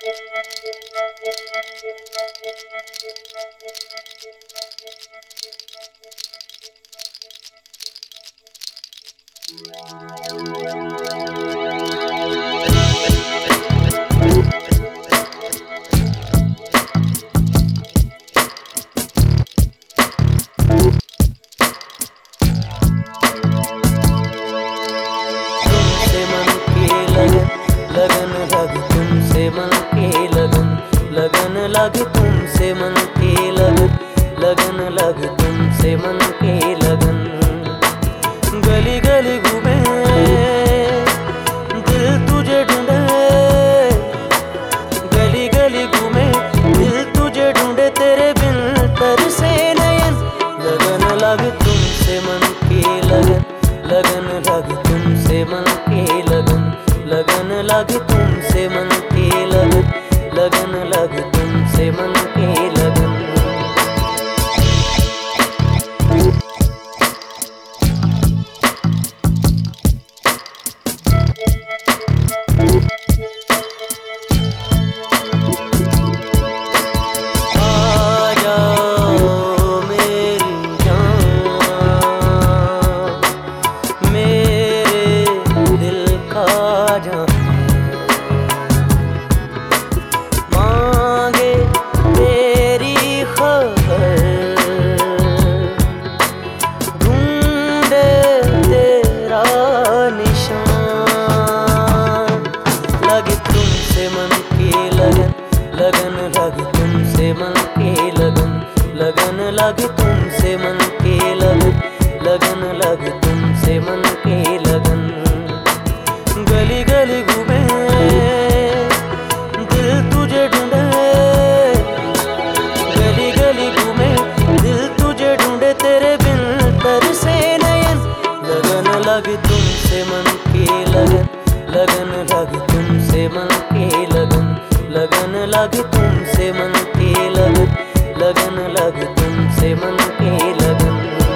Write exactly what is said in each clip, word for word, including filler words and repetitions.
लगन लगे तुमसे मन की लगन, लगन लगे तुमसे मन की लगन। गली गली घूमे दिल तुझे ढूंढे, गली गली घूमे दिल तुझे ढूंढे, तेरे बिन तरसे नयन। लगन लगे तुमसे मन की लगन, लगन लगे तुमसे मन की लगन, लगन लगे तुमसे मन की लगन, लगन लगे तुमसे मन की लगन। आ जाओ मेरी जान, मेरे दिल का जान, लगन लगे तुमसे मन की लगन, लगन लगे तुमसे मन की लगन, लगन लगे तुमसे मन की लगन। गली गली घूमे दिल तुझे ढूंढे, गली गली घूमे दिल तुझे ढूंढे, तेरे बिन तरसे नयन। लगन लगे तुमसे मन की लगन, लगन लगे तुमसे मन की लगन, लगन लगे तुमसे मन की लगन, लगन लगे तुमसे मन की लगन।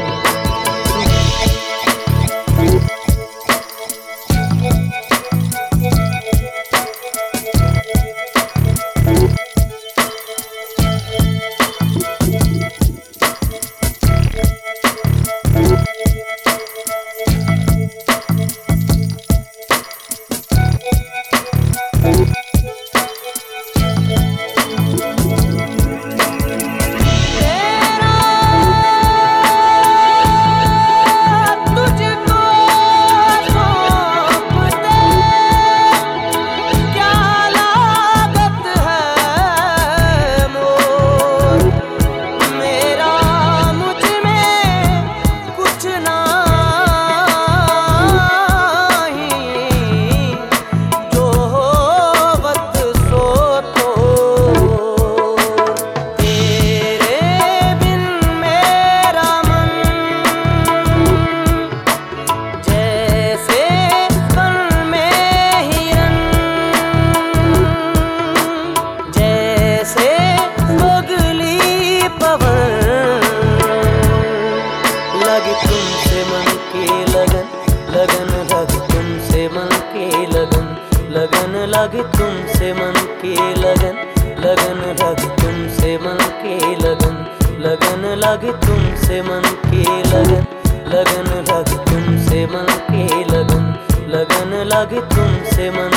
तुमसे मन की लगन, लगन लगे तुमसे मन की लगन, लगन लगे तुमसे मन की लगन, लगन लगे तुमसे मन की लगन, लगन लगे तुमसे मन की लगन, लगन लगे तुमसे मन की लगन, लगन लगे तुमसे मन